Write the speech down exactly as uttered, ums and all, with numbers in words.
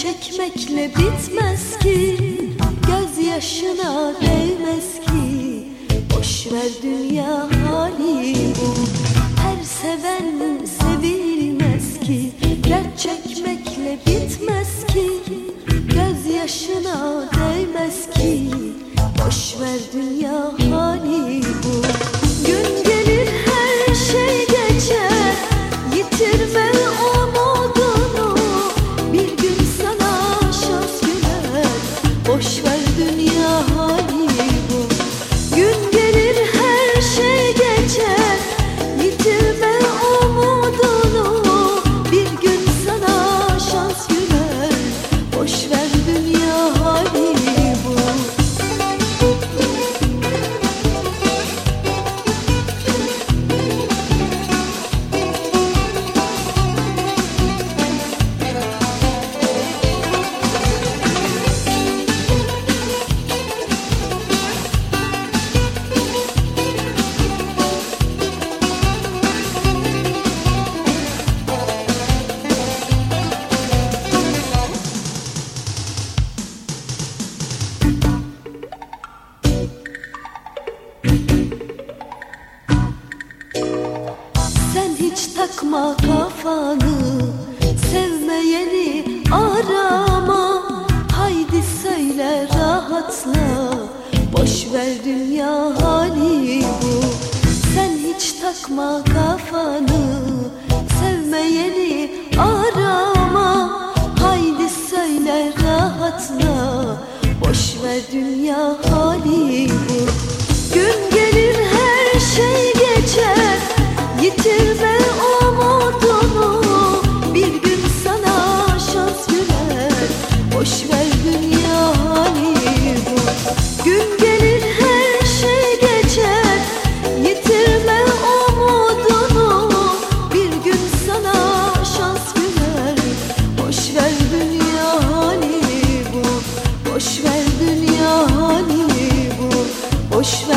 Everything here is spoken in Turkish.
çekmekle bitmez ki, gözyaşına değmez ki. Boş ver dünya hali bu, her seven sevilmez ki. Dert çekmekle bitmez ki, gözyaşına değmez ki. Boş ver dünya hali bu. Gün gelir her şey geçer, yitirme umudunu. Bir gün sana şans güler, boş ver dünya hali bu. Gün gelir her şey geçer, yitirme umudunu. Bir gün sana şans güler, boş ver dünya hali bu. Sen hiç takma kafanı, sevmeyeni arama. Haydi söyle rahatla, boş ver dünya hali bu. Sen hiç takma kafanı, sevmeyeni arama. Haydi söyle rahatla, boş ver dünya hali bu. Gün gelir her şey geçer, yitirme umudunu. Bir gün sana şans güler, boş ver dünya hali bu. Gün gelir her şey geçer, yitirme umudunu. Bir gün sana şans güler, boş ver dünya hali bu. Boş ver dünya hali bu. Boş ver.